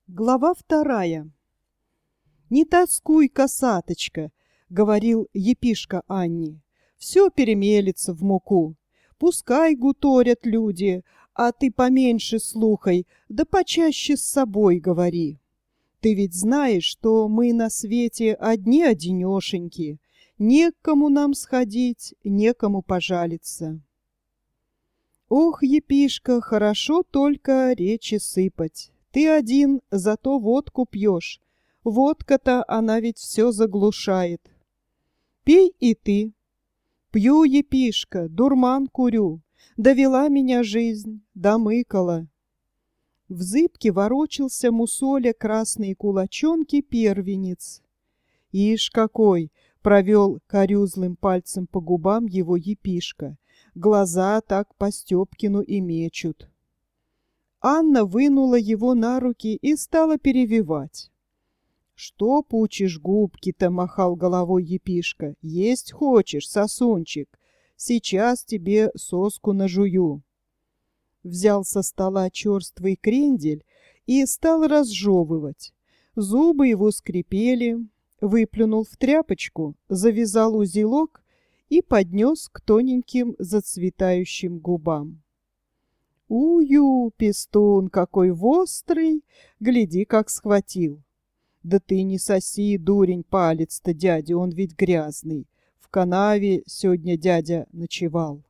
Глава 2. «Не тоскуй, косаточка», — говорил епишка Анне, — «все перемелется в муку. Пускай гуторят люди, а ты поменьше слухай, да почаще с собой говори. Ты ведь знаешь, что мы на свете одни-одинешеньки, некому нам сходить, некому пожалиться». Ох, епишка, хорошо только речи сыпать. Ты один, зато водку пьешь. Водка-то она ведь все заглушает. Пей и ты. Пью, епишка, дурман курю. Довела меня жизнь, домыкала. В зыбке ворочался мусоля красные кулачонки первенец. Ишь какой! Провел корюзлым пальцем по губам его епишка. Глаза так по Степкину и мечут. Анна вынула его на руки и стала перевивать. «Что пучишь губки-то?» — махал головой епишка. «Есть хочешь, сосунчик? Сейчас тебе соску нажую». Взял со стола черствый крендель и стал разжевывать. Зубы его скрипели, выплюнул в тряпочку, завязал узелок и поднес к тоненьким зацветающим губам. «Ую, пестун, какой вострый! Гляди, как схватил!» «Да ты не соси, дурень, палец-то, дядя, он ведь грязный. В канаве сегодня дядя ночевал».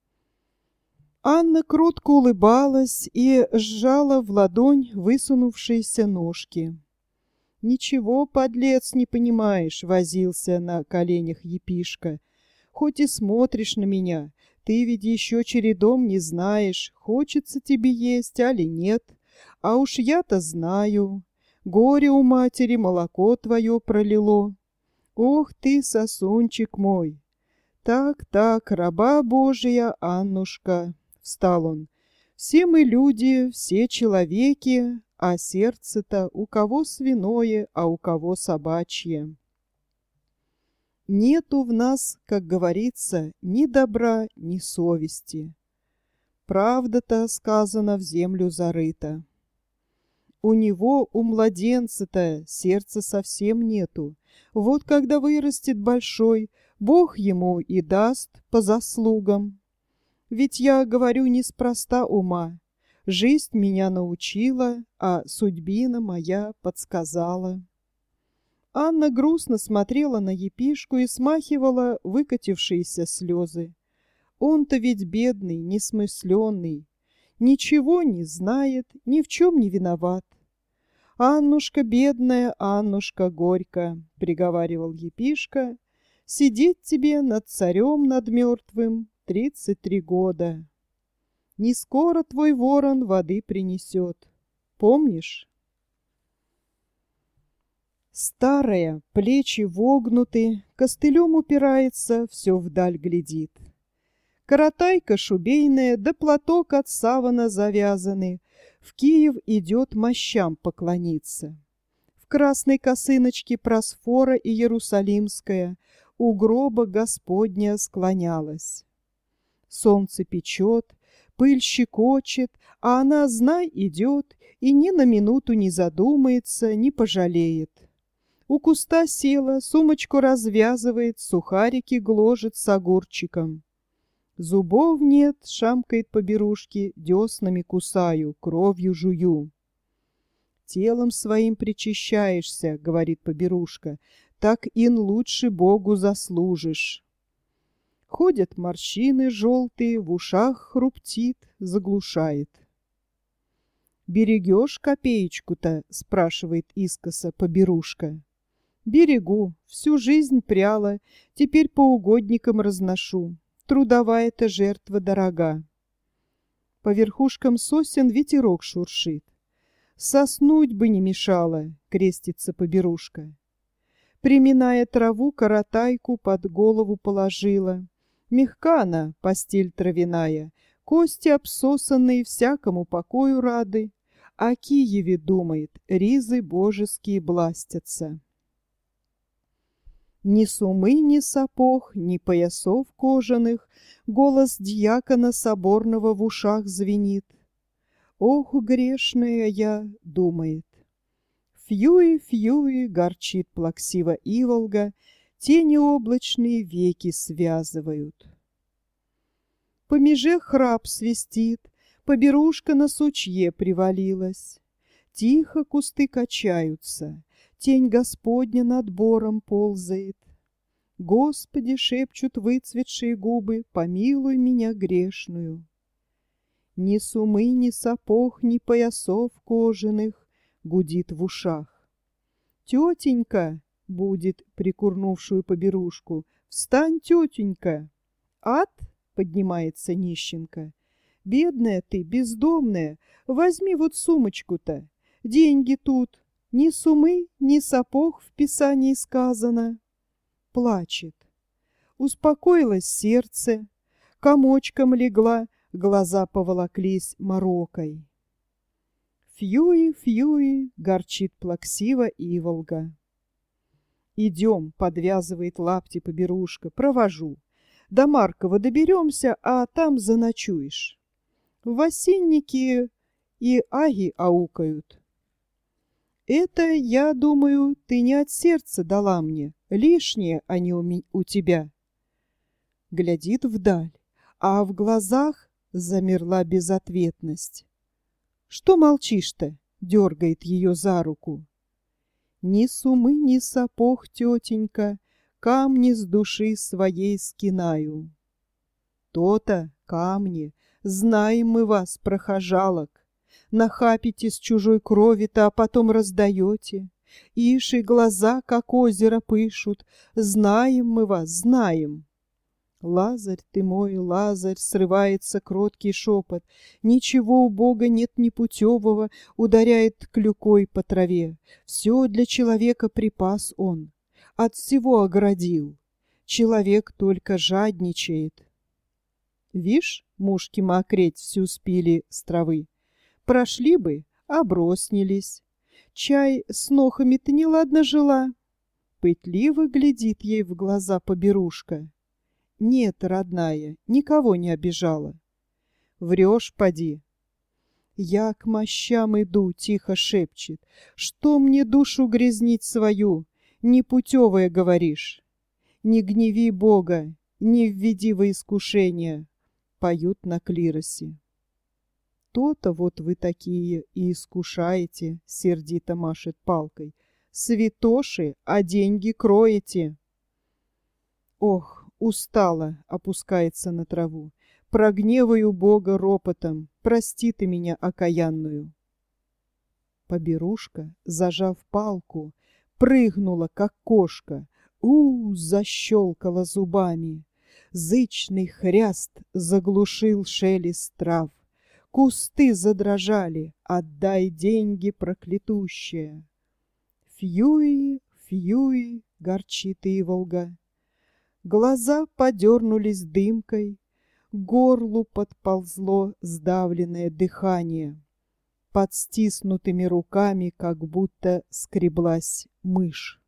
Анна кротко улыбалась и сжала в ладонь высунувшиеся ножки. «Ничего, подлец, не понимаешь», — возился на коленях епишка. «Хоть и смотришь на меня, ты ведь еще чередом не знаешь, хочется тебе есть, али нет. А уж я-то знаю. Горе у матери, молоко твое пролило. Ох ты, сосунчик мой! Так, раба Божия, Аннушка!» — встал он. «Все мы люди, все человеки, а сердце-то у кого свиное, а у кого собачье. Нету в нас, как говорится, ни добра, ни совести. Правда-то, сказано, в землю зарыта. У него, у младенца-то, сердца совсем нету. Вот когда вырастет большой, Бог ему и даст по заслугам. Ведь я говорю неспроста ума. Жизнь меня научила, а судьбина моя подсказала». Анна грустно смотрела на епишку и смахивала выкатившиеся слезы. Он-то ведь бедный, несмысленный, ничего не знает, ни в чем не виноват. «Аннушка бедная, Аннушка горько», — приговаривал епишка, — «сидеть тебе над царем, над мертвым 33 года. Не скоро твой ворон воды принесет. Помнишь?» Старая, плечи вогнуты, костылем упирается, все вдаль глядит. Коротайка шубейная, да платок от савана завязаны, в Киев идет мощам поклониться. В красной косыночке Просфора и Иерусалимская у гроба Господня склонялась. Солнце печет, пыль щекочет, а она, знай, идет и ни на минуту не задумается, не пожалеет. У куста села, сумочку развязывает, сухарики гложет с огурчиком. «Зубов нет», — шамкает по берушке, — «деснами кусаю, кровью жую». «Телом своим причащаешься», — говорит поберушка, — «так ин лучше Богу заслужишь». Ходят морщины желтые, в ушах хрустит, заглушает. «Берегешь копеечку-то?» — спрашивает искоса поберушка. «Берегу, всю жизнь пряла, теперь по угодникам разношу. Трудовая-то жертва дорога». По верхушкам сосен ветерок шуршит. «Соснуть бы не мешало», — крестится поберушка. Приминая траву, коротайку под голову положила. Мягка она, постель травяная, кости обсосанные всякому покою рады. О Киеве думает, ризы божеские бластятся. Ни сумы, ни сапог, ни поясов кожаных, голос дьякона соборного в ушах звенит. «Ох, грешная я», — думает, Фьюи-фьюи горчит плаксиво иволга, тени облачные веки связывают. По меже храп свистит, поберушка на сучье привалилась. Тихо кусты качаются, тень Господня над бором ползает. Господи, шепчут выцветшие губы, помилуй меня грешную. Ни сумы, ни сапог, ни поясов кожаных гудит в ушах. Тетенька, будет прикурнувшую поберушку, встань, тетенька. Ад, поднимается нищенка. Бедная ты, бездомная, возьми вот сумочку-то. Деньги тут, ни сумы, ни сапог в Писании сказано. Плачет. Успокоилось сердце, комочком легла, глаза поволоклись морокой. Фьюи-фьюи горчит плаксиво иволга. Идем, подвязывает лапти поберушка, провожу. До Маркова доберемся, а там заночуешь. В осеннике и аги аукают. Это, я думаю, ты не от сердца дала мне, лишние они у тебя. Глядит вдаль, а в глазах замерла безответность. Что молчишь-то? Дергает ее за руку. Ни сумы, ни сапог, тетенька, камни с души своей скинаю. То-то, камни, знаем мы вас, прохожалок. Нахапите с чужой крови-то, а потом раздаете. Иши глаза, как озеро, пышут. Знаем мы вас, знаем. Лазарь ты мой, Лазарь, срывается кроткий шепот. Ничего у Бога нет непутевого, ударяет клюкой по траве. Все для человека припас он, от всего оградил. Человек только жадничает. Вишь, мушки мокреть всю спили с травы. Прошли бы, оброснились. Чай с нохами-то неладно жила. Пытливо глядит ей в глаза поберушка. Нет, родная, никого не обижала. Врешь, поди. Я к мощам иду, тихо шепчет. Что мне душу грязнить свою? Непутевое говоришь. Не гневи Бога, не введи во искушение. Поют на клиросе. То-то вот вы такие и искушаете, сердито машет палкой. Святоши, а деньги кроете. Ох, устала, опускается на траву. Прогневаю Бога ропотом, прости ты меня окаянную. Поберушка, зажав палку, прыгнула, как кошка, защелкала зубами. Зычный хряст заглушил шелест трав. Кусты задрожали, отдай деньги, проклятущая. Фьюи, фьюи, горчит иволга. Глаза подернулись дымкой, к горлу подползло сдавленное дыхание. Под стиснутыми руками как будто скреблась мышь.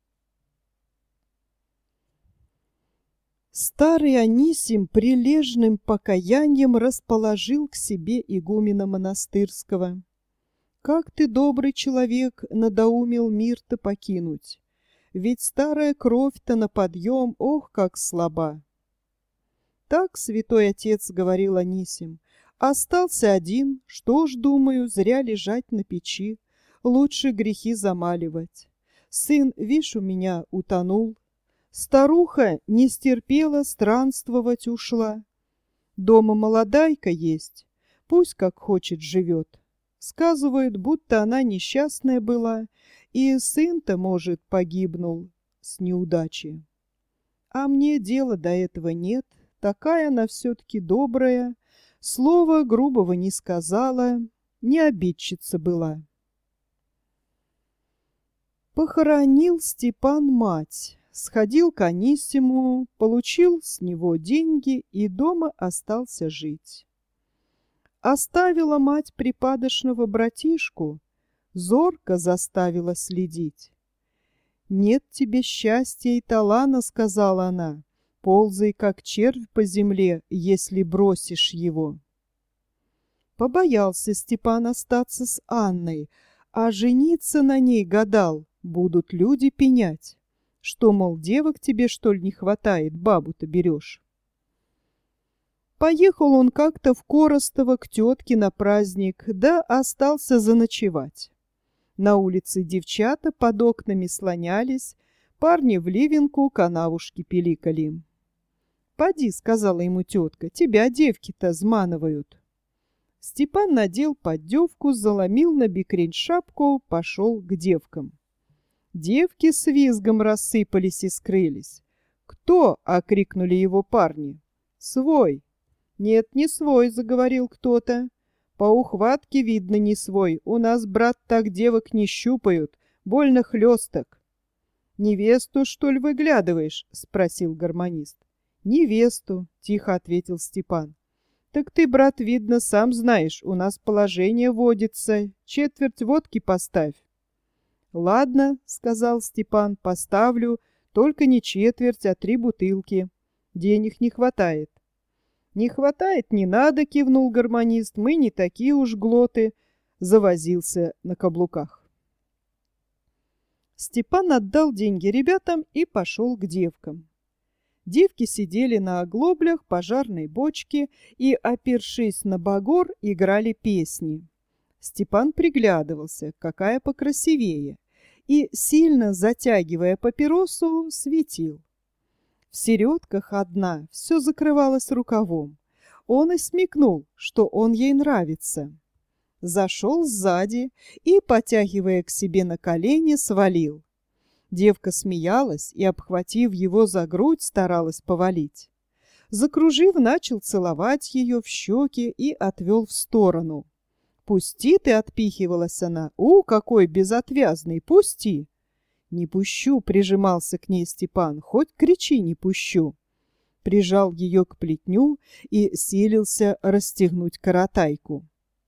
Старый Анисим прилежным покаянием расположил к себе игумена монастырского. «Как ты, добрый человек, надоумил мир-то покинуть? Ведь старая кровь-то на подъем, ох, как слаба!» Так святой отец говорил Анисим. «Остался один, что ж, думаю, зря лежать на печи, лучше грехи замаливать. Сын, вишь, у меня утонул. Старуха не стерпела, странствовать ушла. Дома молодайка есть, пусть как хочет живет. Сказывают, будто она несчастная была, и сын-то, может, погибнул с неудачи. А мне дела до этого нет, такая она все-таки добрая, слова грубого не сказала, не обидчица была». Похоронил Степан мать. Сходил к Анисиму, получил с него деньги и дома остался жить. Оставила мать припадочного братишку, зорко заставила следить. «Нет тебе счастья и талана, — сказала она, — ползай, как червь по земле, если бросишь его». Побоялся Степан остаться с Анной, А жениться на ней гадал, будут люди пенять. Что, мол, девок тебе, что ли, не хватает, бабу-то берешь? Поехал он как-то в Коростово к тетке на праздник, да остался заночевать. На улице девчата под окнами слонялись, парни в ливенку канавушки пиликали. «Поди», — сказала ему тетка, — «тебя девки-то зманывают». Степан надел поддевку, заломил на бекрень шапку, пошел к девкам. Девки с визгом рассыпались и скрылись. «Кто?» — окрикнули его парни. «Свой». «Нет, не свой», — заговорил кто-то. «По ухватке видно не свой. У нас, брат, так девок не щупают. Больно хлесток». «Невесту, что ли, выглядываешь?» — спросил гармонист. «Невесту», — тихо ответил Степан. «Так ты, брат, видно, сам знаешь, у нас положение водится. Четверть водки поставь». «Ладно», — сказал Степан, — «поставлю, только не четверть, а 3 бутылки. Денег не хватает». «Не хватает, не надо», — кивнул гармонист, — «мы не такие уж глоты», — завозился на каблуках. Степан отдал деньги ребятам и пошел к девкам. Девки сидели на оглоблях пожарной бочки и, опершись на багор, играли песни. Степан приглядывался, какая покрасивее, и, сильно затягивая папиросу, светил. В середках одна все закрывалась рукавом. Он и смекнул, что он ей нравится. Зашел сзади и, потягивая к себе на колени, свалил. Девка смеялась и, обхватив его за грудь, старалась повалить. Закружив, начал целовать ее в щеки и отвел в сторону. «Пусти ты!» — отпихивалась она. Какой безотвязный! Пусти!» «Не пущу!» — прижимался к ней Степан. «Хоть кричи, не пущу!» Прижал ее к плетню и силился расстегнуть коротайку.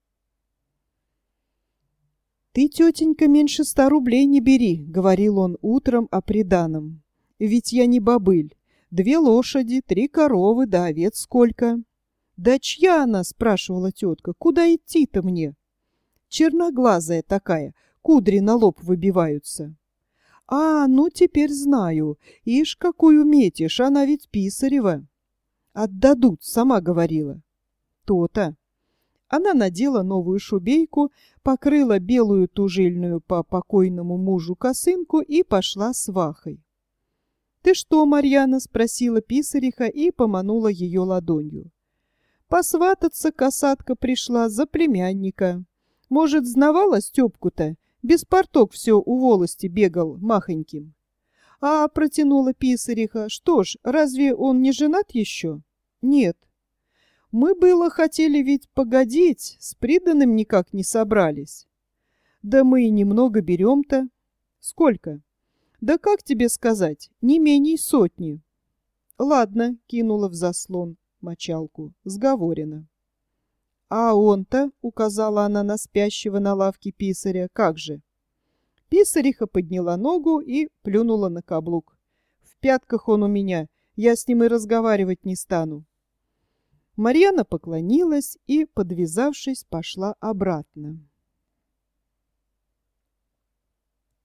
«Ты, тетенька, меньше 100 рублей не бери», — говорил он утром о приданом. «Ведь я не бобыль. 2 лошади, 3 коровы, да овец сколько». «Да чья она?» — спрашивала тетка. «Куда идти-то мне?» «Черноглазая такая, кудри на лоб выбиваются». «А, ну теперь знаю. Ишь, какую метишь, она ведь Писарева». «Отдадут», — сама говорила. «То-то». Она надела новую шубейку, покрыла белую тужельную по покойному мужу косынку и пошла с Вахой. «Ты что, Марьяна?» — спросила Писариха и поманула ее ладонью. «Посвататься косатка пришла за племянника. Может, знавала Степку-то? Без порток все у волости бегал махоньким». «А, — протянула Писариха, — что ж, разве он не женат еще?» «Нет». «Мы было хотели ведь погодить, с приданым никак не собрались». «Да мы и немного берем-то». «Сколько?» «Да как тебе сказать, не менее 100». «Ладно», — кинула в заслон мочалку, — «сговорено». «А он-то», — указала она на спящего на лавке писаря, — «как же?» Писариха подняла ногу и плюнула на каблук. «В пятках он у меня, я с ним и разговаривать не стану». Марьяна поклонилась и, подвязавшись, пошла обратно.